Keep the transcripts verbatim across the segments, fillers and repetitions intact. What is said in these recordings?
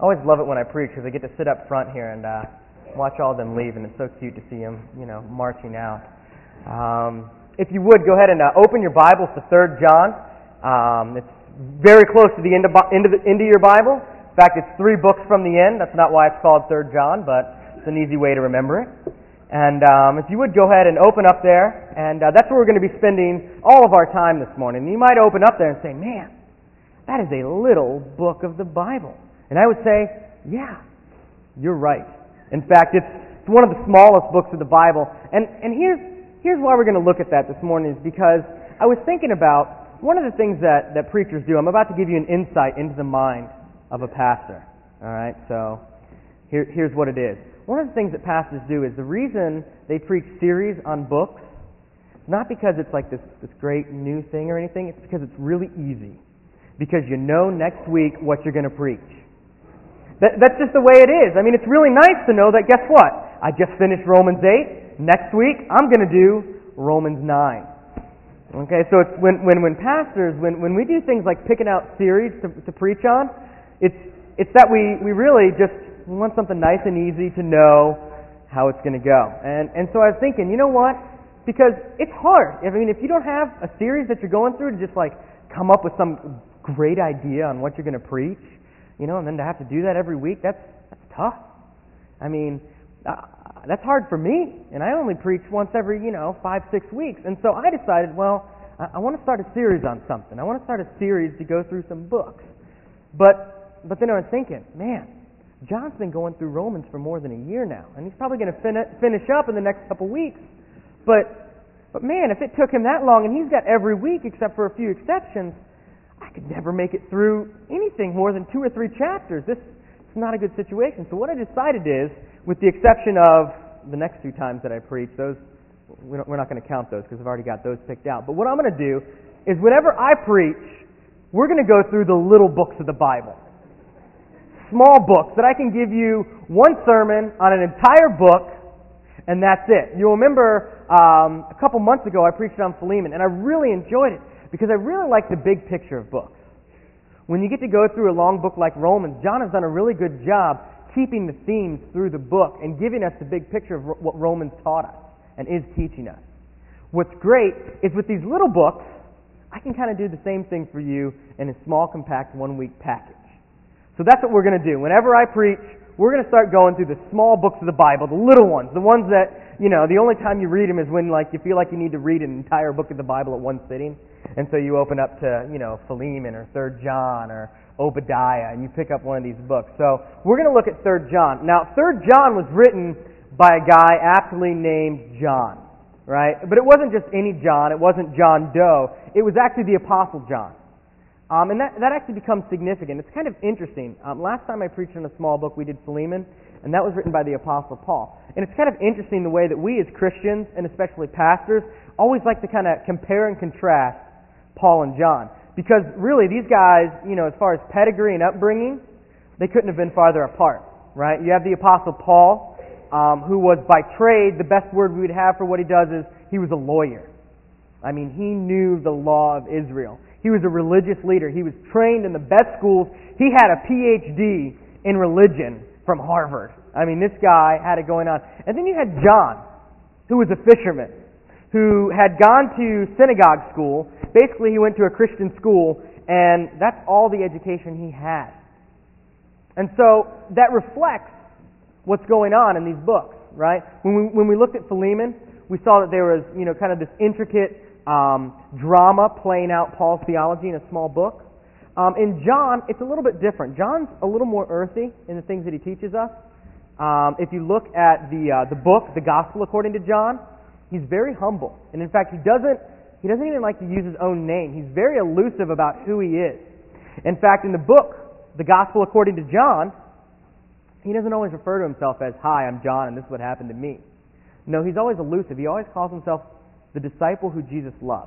I always love it when I preach because I get to sit up front here and uh, watch all of them leave, and it's so cute to see them, you know, marching out. Um, if you would, go ahead and uh, open your Bibles to Third John. Um, it's very close to the end of, end, of the, end of your Bible. In fact, it's three books from the end. That's not why it's called Third John, but it's an easy way to remember it. And um, if you would, go ahead and open up there, and uh, that's where we're going to be spending all of our time this morning. You might open up there and say, man, that is a little book of the Bible. And I would say, yeah, you're right. In fact, it's one of the smallest books of the Bible. And and here's here's why we're going to look at that this morning, is because I was thinking about one of the things that, that preachers do. I'm about to give you an insight into the mind of a pastor. All right, so here, here's what it is. One of the things that pastors do is the reason they preach series on books, not because it's like this, this great new thing or anything, it's because it's really easy. Because you know next week what you're going to preach. That, that's just the way it is. I mean, it's really nice to know that, guess what? I just finished Romans eight. Next week, I'm going to do Romans nine. Okay, so it's when when, when pastors, when, when we do things like picking out series to, to preach on, it's it's that we, we really just want something nice and easy to know how it's going to go. And and so I was thinking, you know what? Because it's hard. I mean, if you don't have a series that you're going through to just like come up with some great idea on what you're going to preach, you know, and then to have to do that every week, that's that's tough. I mean, uh, that's hard for me, and I only preach once every, you know, five, six weeks. And so I decided, well, I, I want to start a series on something. I want to start a series to go through some books. But but then I was thinking, man, John's been going through Romans for more than a year now, and he's probably going to fin- finish up in the next couple weeks. But but man, if it took him that long, and he's got every week except for a few exceptions, I could never make it through anything more than two or three chapters. This is not a good situation. So what I decided is, with the exception of the next two times that I preach, those we're not going to count those because I've already got those picked out. But what I'm going to do is, whenever I preach, we're going to go through the little books of the Bible. Small books that I can give you one sermon on an entire book, and that's it. You'll remember um, a couple months ago I preached on Philemon, and I really enjoyed it, because I really like the big picture of books. When you get to go through a long book like Romans, John has done a really good job keeping the themes through the book and giving us the big picture of what Romans taught us and is teaching us. What's great is with these little books, I can kind of do the same thing for you in a small, compact, one-week package. So that's what we're going to do. Whenever I preach, we're going to start going through the small books of the Bible, the little ones, the ones that, you know, the only time you read them is when, like, you feel like you need to read an entire book of the Bible at one sitting. And so you open up to, you know, Philemon or Third John or Obadiah, and you pick up one of these books. So we're going to look at Third John. Now, Third John was written by a guy aptly named John, right? But it wasn't just any John. It wasn't John Doe. It was actually the Apostle John. Um, and that, that actually becomes significant. It's kind of interesting. Um, last time I preached on a small book, we did Philemon, and that was written by the Apostle Paul. And it's kind of interesting the way that we as Christians, and especially pastors, always like to kind of compare and contrast Paul and John. Because really, these guys, you know, as far as pedigree and upbringing, they couldn't have been farther apart, right? You have the Apostle Paul, um, who was by trade, the best word we would have for what he does is, he was a lawyer. I mean, he knew the law of Israel. He was a religious leader. He was trained in the best schools. He had a P H D in religion from Harvard. I mean, this guy had it going on. And then you had John, who was a fisherman, who had gone to synagogue school. Basically, he went to a Christian school, and that's all the education he had. And so that reflects what's going on in these books, right? When we when we looked at Philemon, we saw that there was, you know, kind of this intricate um, drama playing out Paul's theology in a small book. Um, in John, it's a little bit different. John's a little more earthy in the things that he teaches us. Um, if you look at the uh, the book, the Gospel according to John, he's very humble, and in fact, he doesn't he doesn't even like to use his own name. He's very elusive about who he is. In fact, in the book, the Gospel according to John, he doesn't always refer to himself as, "Hi, I'm John, and this is what happened to me." No, he's always elusive. He always calls himself the disciple who Jesus loved.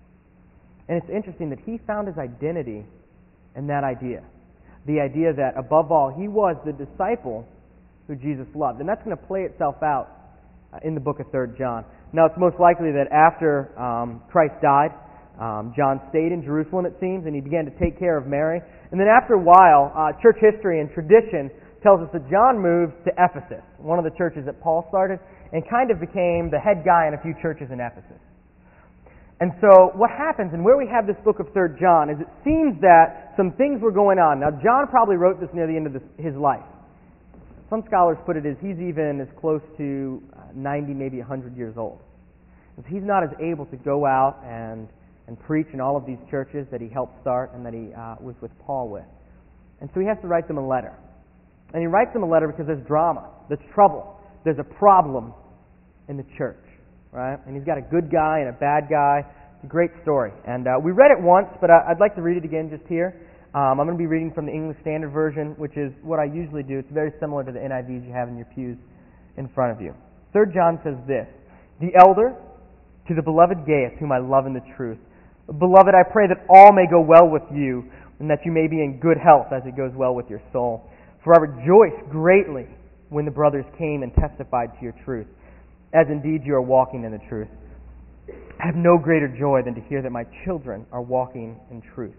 And it's interesting that he found his identity in that idea. The idea that, above all, he was the disciple who Jesus loved. And that's going to play itself out in the book of Third John. Now, it's most likely that after um, Christ died, Um, John stayed in Jerusalem, it seems, and he began to take care of Mary. And then after a while, uh, church history and tradition tells us that John moved to Ephesus, one of the churches that Paul started, and kind of became the head guy in a few churches in Ephesus. And so what happens, and where we have this book of Third John, is it seems that some things were going on. Now, John probably wrote this near the end of this, his life. Some scholars put it as he's even as close to ninety, maybe one hundred years old. And so he's not as able to go out and, and preach in all of these churches that he helped start and that he uh, was with Paul with. And so he has to write them a letter. And he writes them a letter because there's drama, there's trouble, there's a problem in the church. Right? And he's got a good guy and a bad guy. It's a great story. And uh, we read it once, but I, I'd like to read it again just here. Um, I'm going to be reading from the English Standard Version, which is what I usually do. It's very similar to the N I Vs you have in your pews in front of you. Third John says this, "The elder, to the beloved Gaius, whom I love in the truth. Beloved, I pray that all may go well with you, and that you may be in good health as it goes well with your soul. For I rejoiced greatly when the brothers came and testified to your truth, as indeed you are walking in the truth. I have no greater joy than to hear that my children are walking in truth.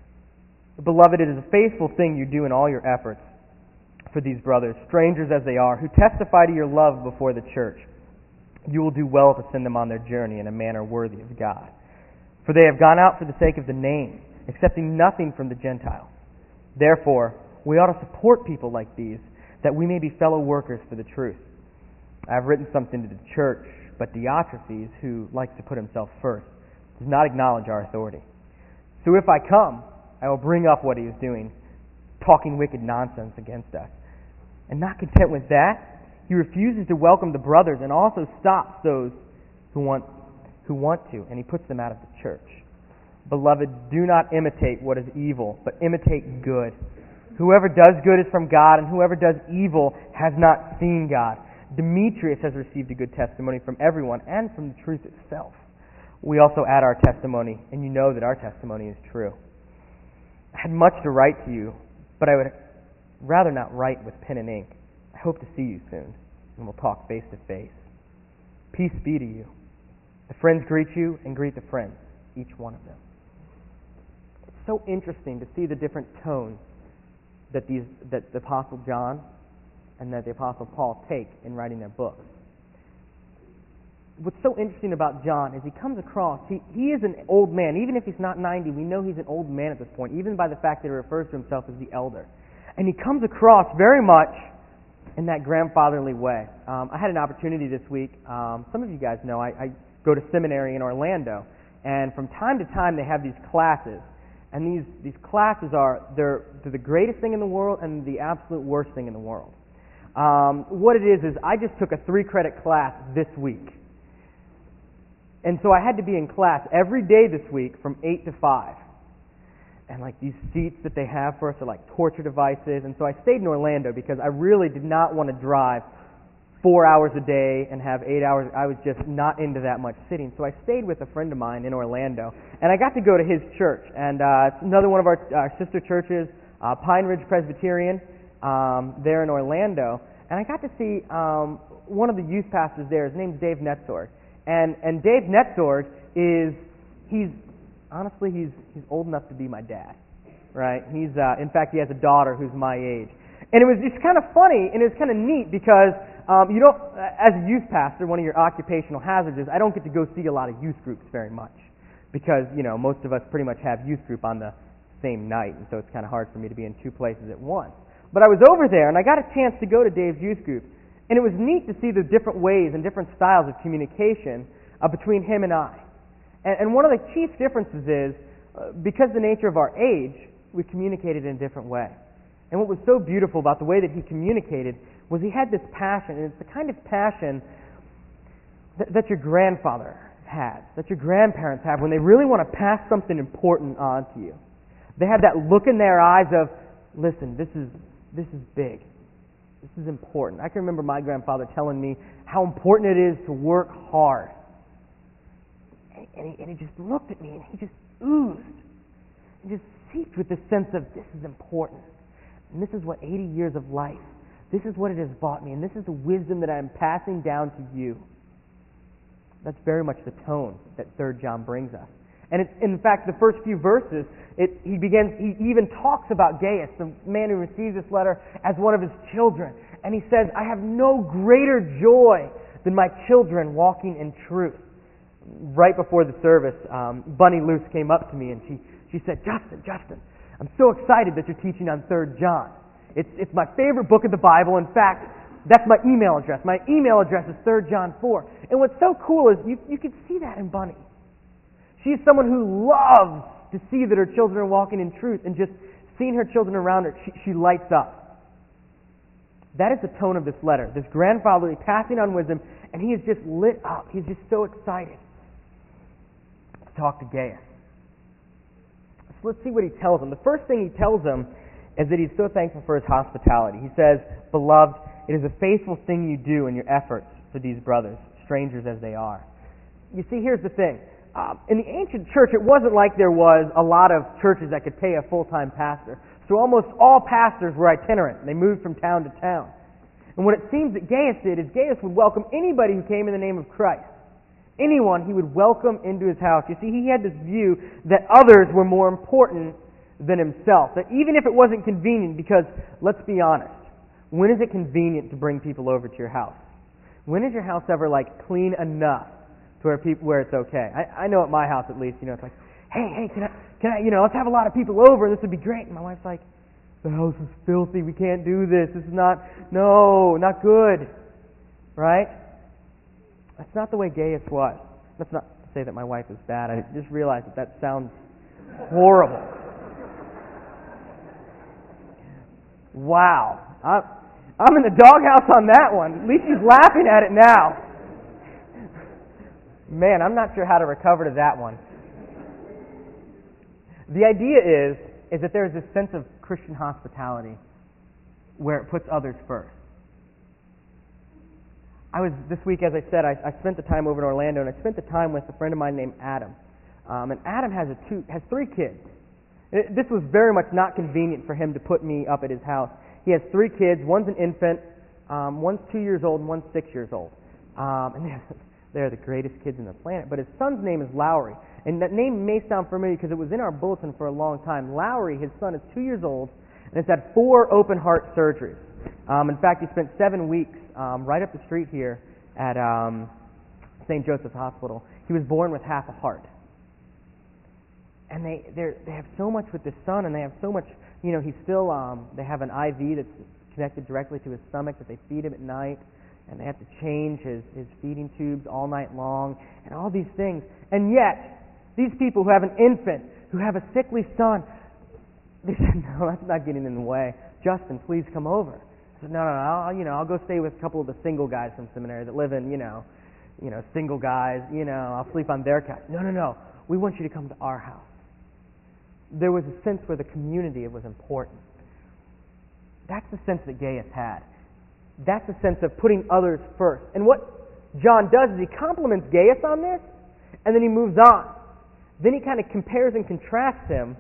Beloved, it is a faithful thing you do in all your efforts for these brothers, strangers as they are, who testify to your love before the church. You will do well to send them on their journey in a manner worthy of God. For they have gone out for the sake of the name, accepting nothing from the Gentiles. Therefore, we ought to support people like these, that we may be fellow workers for the truth. I have written something to the church, but Diotrephes, who likes to put himself first, does not acknowledge our authority. So if I come, I will bring up what he is doing, talking wicked nonsense against us. And not content with that, he refuses to welcome the brothers and also stops those who want, who want to, and he puts them out of the church. Beloved, do not imitate what is evil, but imitate good. Whoever does good is from God, and whoever does evil has not seen God. Demetrius has received a good testimony from everyone and from the truth itself. We also add our testimony, and you know that our testimony is true. I had much to write to you, but I would rather not write with pen and ink. I hope to see you soon, and we'll talk face to face. Peace be to you. The friends greet you, and greet the friends, each one of them." It's so interesting to see the different tones that these that the Apostle John and that the Apostle Paul take in writing their books. What's so interesting about John is he comes across, he, he is an old man. Even if he's not ninety, we know he's an old man at this point, even by the fact that he refers to himself as the elder. And he comes across very much in that grandfatherly way. Um, I had an opportunity this week, um, some of you guys know, I, I go to seminary in Orlando, and from time to time they have these classes. And these, these classes are, they're, they're the greatest thing in the world and the absolute worst thing in the world. Um, what it is is I just took a three-credit class this week. And so I had to be in class every day this week from eight to five. And like these seats that they have for us are like torture devices. And so I stayed in Orlando because I really did not want to drive four hours a day and have eight hours. I was just not into that much sitting. So I stayed with a friend of mine in Orlando. And I got to go to his church. And uh, it's another one of our, our sister churches, uh, Pine Ridge Presbyterian, um, there in Orlando. And I got to see um, one of the youth pastors there. His name's Dave Netzorg. And and Dave Netzorg is, he's, honestly, he's he's old enough to be my dad, right? He's, uh, in fact, he has a daughter who's my age. And it was just kind of funny, and it was kind of neat because, um, you don't, as a youth pastor, one of your occupational hazards is I don't get to go see a lot of youth groups very much because, you know, most of us pretty much have youth group on the same night, and so it's kind of hard for me to be in two places at once. But I was over there, and I got a chance to go to Dave's youth group. And it was neat to see the different ways and different styles of communication uh, between him and I. And, and one of the chief differences is, uh, because of the nature of our age, we communicated in a different way. And what was so beautiful about the way that he communicated was he had this passion, and it's the kind of passion that, that your grandfather has, that your grandparents have when they really want to pass something important on to you. They have that look in their eyes of, listen, this is this is big. This is important. I can remember my grandfather telling me how important it is to work hard. And, and, he, and he just looked at me and he just oozed. He just seeped with this sense of this is important. And this is what eighty years of life, this is what it has bought me. And this is the wisdom that I am passing down to you. That's very much the tone that Third John brings us. And it's, in fact, the first few verses, it, he begins. He even talks about Gaius, the man who receives this letter, as one of his children. And he says, I have no greater joy than my children walking in truth. Right before the service, um, Bunny Luce came up to me and she, she said, Justin, Justin, I'm so excited that you're teaching on Third John. It's, it's my favorite book of the Bible. In fact, that's my email address. My email address is Third John four. And what's so cool is you, you can see that in Bunny. She's someone who loves to see that her children are walking in truth, and just seeing her children around her, she, she lights up. That is the tone of this letter, this grandfatherly passing on wisdom, and he is just lit up. He's just so excited to talk to Gaius. So let's see what he tells him. The first thing he tells him is that he's so thankful for his hospitality. He says, Beloved, it is a faithful thing you do in your efforts for these brothers, strangers as they are. You see, here's the thing. Um, in the ancient church, it wasn't like there was a lot of churches that could pay a full-time pastor. So almost all pastors were itinerant. They moved from town to town. And what it seems that Gaius did is Gaius would welcome anybody who came in the name of Christ. Anyone he would welcome into his house. You see, he had this view that others were more important than himself. That even if it wasn't convenient, because let's be honest, when is it convenient to bring people over to your house? When is your house ever like clean enough to where people where it's okay? I, I know at my house at least, you know, it's like, hey, hey, can I, can I, you know, let's have a lot of people over. This would be great. And my wife's like, the house is filthy. We can't do this. This is not, no, not good, right? That's not the way Gaius was. That's not to say that my wife is bad. I just realized that that sounds horrible. Wow. I'm, I'm in the doghouse on that one. At least she's laughing at it now. Man, I'm not sure how to recover to that one. The idea is, is that there's this sense of Christian hospitality where it puts others first. I was, this week, as I said, I, I spent the time over in Orlando, and I spent the time with a friend of mine named Adam. Um, and Adam has a two, has three kids. It, this was very much not convenient for him to put me up at his house. He has three kids. One's an infant, um, one's two years old, and one's six years old. Um, and they're, they're the greatest kids on the planet. But his son's name is Lowry. And that name may sound familiar because it was in our bulletin for a long time. Lowry, his son, is two years old and has had four open heart surgeries. Um, in fact, he spent seven weeks um, right up the street here at um, Saint Joseph's Hospital. He was born with half a heart. And they they have so much with this son, and they have so much, you know, he's still, um, they have an I V that's connected directly to his stomach that they feed him at night, and they have to change his, his feeding tubes all night long, and all these things. And yet, these people who have an infant, who have a sickly son, they said, no, that's not getting in the way. Justin, please come over. I said, no, no, no, I'll, you know, I'll go stay with a couple of the single guys from seminary that live in, you know, you know, single guys, you know, I'll sleep on their couch. No, no, no, we want you to come to our house. There was a sense where the community was important. That's the sense that Gaius had. That's the sense of putting others first. And what John does is he compliments Gaius on this, and then he moves on. Then he kind of compares and contrasts him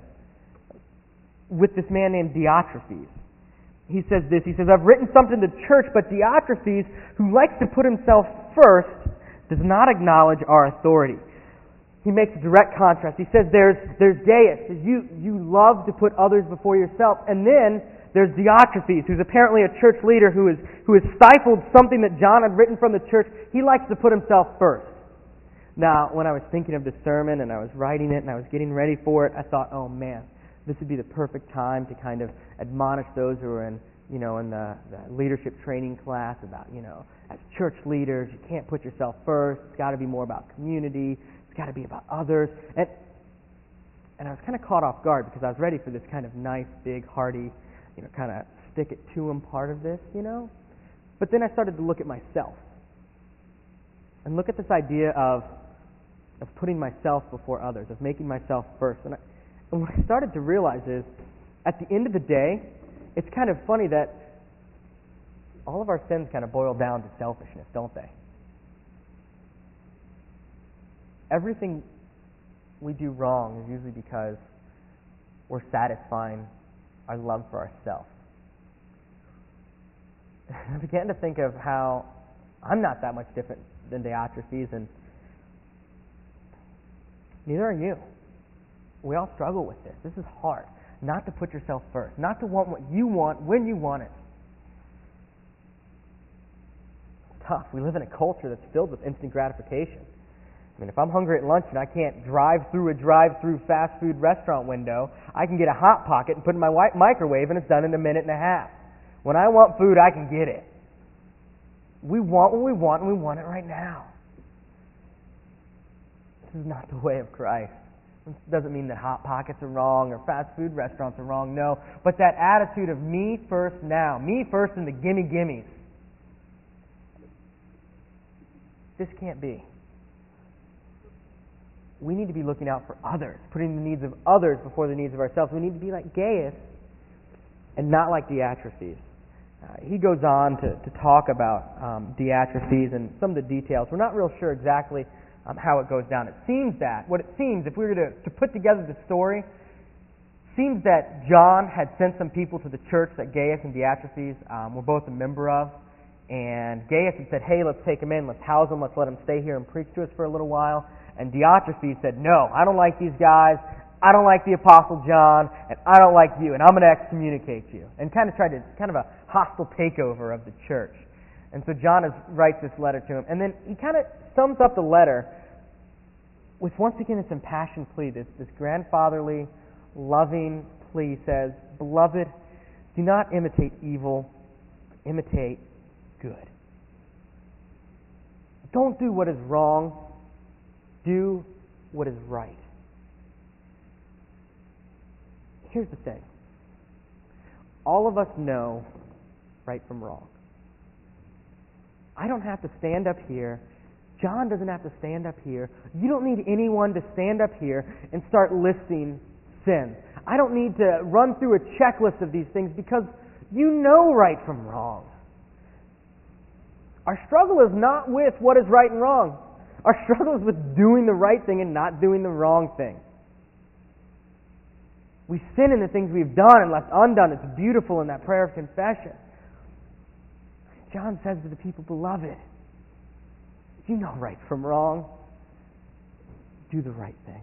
with this man named Diotrephes. He says this, he says, I've written something to the church, but Diotrephes, who likes to put himself first, does not acknowledge our authority. He makes a direct contrast. He says there's there's Gaius, you, you love to put others before yourself, and then there's Diotrephes, who's apparently a church leader who is who has stifled something that John had written from the church. He likes to put himself first. Now, when I was thinking of this sermon and I was writing it and I was getting ready for it, I thought, oh man, this would be the perfect time to kind of admonish those who are in, you know, in the, the leadership training class about, you know, as church leaders, you can't put yourself first. It's got to be more about community. It's got to be about others. And and I was kind of caught off guard because I was ready for this kind of nice, big, hearty, you know, kind of stick it to them part of this, you know. But then I started to look at myself and look at this idea of of putting myself before others, of making myself first. And, I, and what I started to realize is, at the end of the day, it's kind of funny that all of our sins kind of boil down to selfishness, don't they? Everything we do wrong is usually because we're satisfying our love for ourselves. I began to think of how I'm not that much different than Diotrephes, and neither are you. We all struggle with this. This is hard. Not to put yourself first. Not to want what you want when you want it. It's tough. We live in a culture that's filled with instant gratification. I mean, if I'm hungry at lunch and I can't drive through a drive-through fast food restaurant window, I can get a Hot Pocket and put it in my wi- microwave and it's done in a minute and a half. When I want food, I can get it. We want what we want and we want it right now. This is not the way of Christ. This doesn't mean that Hot Pockets are wrong or fast food restaurants are wrong, no. But that attitude of me first now, me first in the gimme gimmes. This can't be. We need to be looking out for others, putting the needs of others before the needs of ourselves. We need to be like Gaius and not like Diotrephes. Uh, he goes on to, to talk about um, Diotrephes and some of the details. We're not real sure exactly um, how it goes down. It seems that, what it seems, if we were to, to put together the story, seems that John had sent some people to the church that Gaius and Diotrephes um, were both a member of. And Gaius had said, hey, let's take him in, let's house him, let's let him stay here and preach to us for a little while. And Diotrephes said, no, I don't like these guys, I don't like the Apostle John, and I don't like you, and I'm going to excommunicate you. And kind of tried to, kind of a hostile takeover of the church. And so John is, writes this letter to him. And then he kind of sums up the letter with, once again, this impassioned plea, this, this grandfatherly, loving plea. He says, beloved, do not imitate evil, imitate good. Don't do what is wrong. Do what is right. Here's the thing. All of us know right from wrong. I don't have to stand up here. John doesn't have to stand up here. You don't need anyone to stand up here and start listing sins. I don't need to run through a checklist of these things because you know right from wrong. Our struggle is not with what is right and wrong. Our struggle is with doing the right thing and not doing the wrong thing. We sin in the things we've done and left undone. It's beautiful in that prayer of confession. John says to the people, beloved, you know right from wrong. Do the right thing.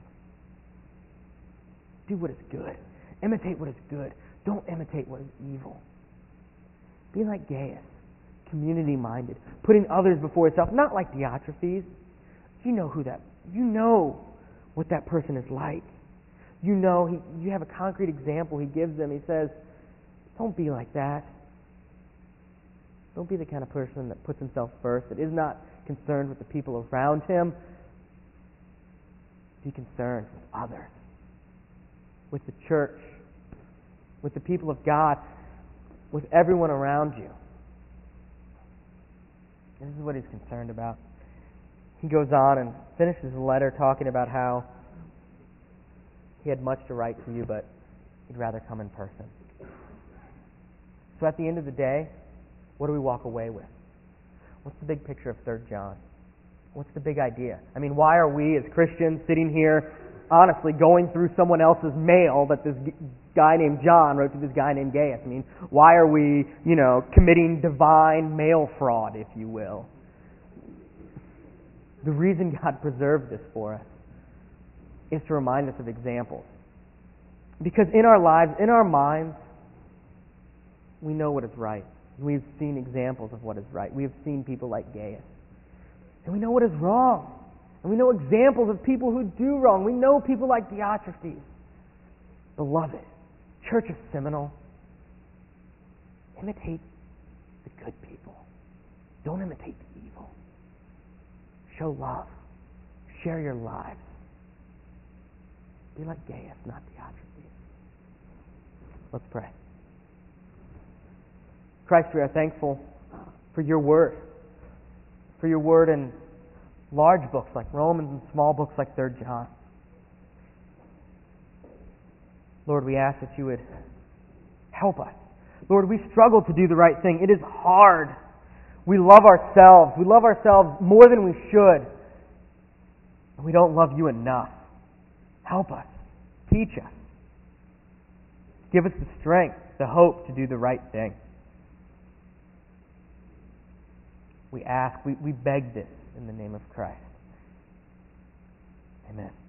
Do what is good. Imitate what is good. Don't imitate what is evil. Be like Gaius, community-minded, putting others before yourself, not like Diotrephes. You know who that, you know what that person is like. You know, he, you have a concrete example he gives them. He says, don't be like that. Don't be the kind of person that puts himself first, that is not concerned with the people around him. Be concerned with others, with the church, with the people of God, with everyone around you. This is what he's concerned about. He goes on and finishes the letter talking about how he had much to write to you, but he'd rather come in person. So at the end of the day, what do we walk away with? What's the big picture of Third John? What's the big idea? I mean, why are we as Christians sitting here, honestly, going through someone else's mail that this guy named John wrote to this guy named Gaius? I mean, why are we, you know, committing divine mail fraud, if you will? The reason God preserved this for us is to remind us of examples. Because in our lives, in our minds, we know what is right. We've seen examples of what is right. We have seen people like Gaius. And we know what is wrong. And we know examples of people who do wrong. We know people like Diotrephes. Beloved, Church of Seminole, imitate the good people. Don't imitate the evil. Show love. Share your lives. Be like Gaius, not Diotrephes. Let's pray. Christ, we are thankful for your word. For your word in large books like Romans and small books like Third John. Lord, we ask that you would help us. Lord, we struggle to do the right thing. It is hard. We love ourselves. We love ourselves more than we should. And we don't love you enough. Help us. Teach us. Give us the strength, the hope to do the right thing. We ask, we, we beg this in the name of Christ. Amen.